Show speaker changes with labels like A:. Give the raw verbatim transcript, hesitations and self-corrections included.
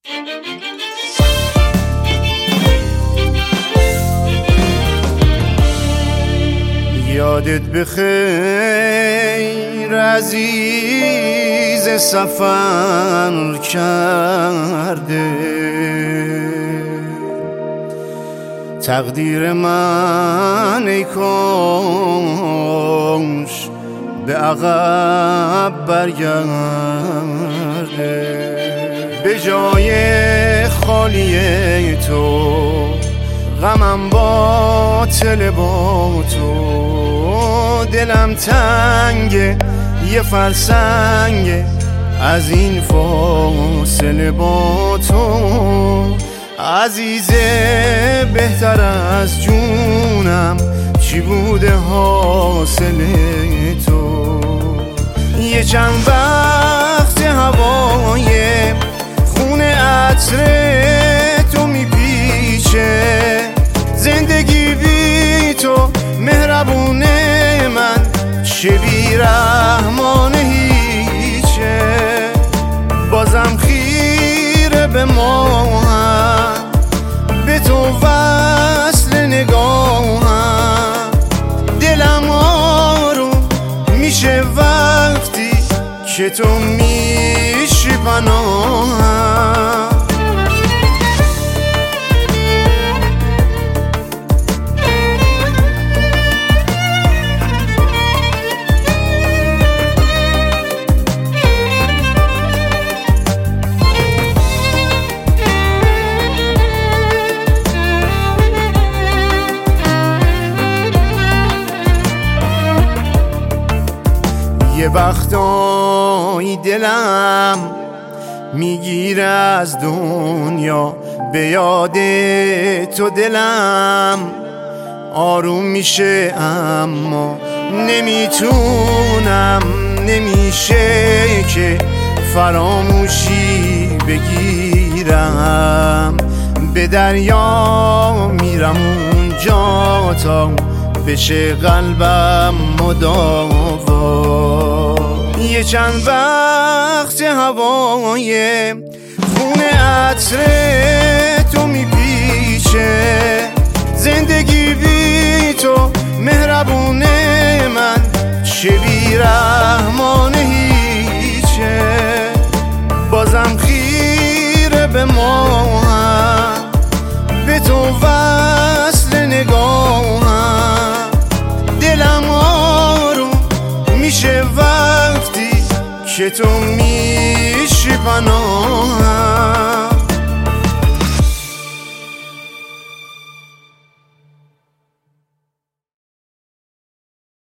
A: یادت بخیر عزیز سفر کرده، تقدیر من ای کاش به عقب برگرده. به جای خالی تو غمم باطل با تو، دلم تنگه یه فرسنگه از این فاصله با تو. عزیزه بهتر از جونم چی بوده حاصل تو؟ یه چند وقت هوای خون عطر تو میپیچه، زندگی بی تو مهربونه من چه بیرحمانه هیچه. بازم خیره به ما هم، به تو وصل نگاهم، دلم آروم میشه وقتی که تو میشی پناهم. یه وقتایی دلم میگیره از دنیا، به یاد تو دلم آروم میشه، اما نمیتونم، نمیشه که فراموشی بگیرم. به دریا میرم اونجا تا بشه قلبم مداوا. یه چند وقت هوای خون عطر تو میپیچه، زندگی بی تو مهربونه من چه بیرحمانه هیچه. بازم خیره به ما هم، به تو وصل نگاهم، دلم آروم میشه وقتی که تو میشی پناه.